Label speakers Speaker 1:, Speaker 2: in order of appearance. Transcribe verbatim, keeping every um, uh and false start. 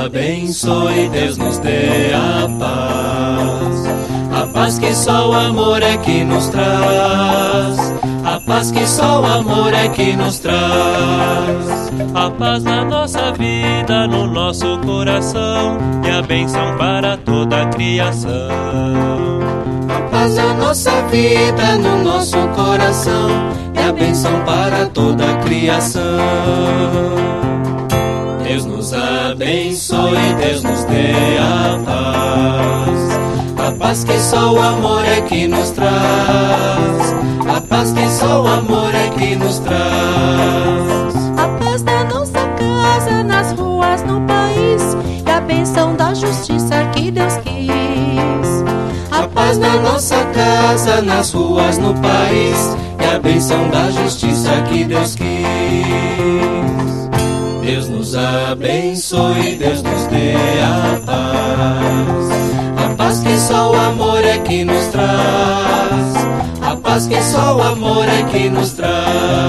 Speaker 1: abençoe, Deus nos dê a paz. A paz que só o amor é que nos traz. A paz que só o amor é que nos traz.
Speaker 2: A paz na nossa vida, no nosso coração, e a bênção para toda a criação.
Speaker 1: A paz na nossa vida, no nosso coração, e a bênção para toda a criação. Deus nos abençoe, Deus nos dê a paz. A paz que só o amor é que nos traz. A paz que só o amor é que nos traz.
Speaker 3: A paz da nossa casa, nas ruas, no país, e a bênção da justiça que Deus quis.
Speaker 1: A paz na nossa casa, nas ruas, no país, e a bênção da justiça que Deus quis. Deus nos abençoe, Deus nos dê a paz. A paz que só o amor é que nos traz. A paz que só o amor é que nos traz.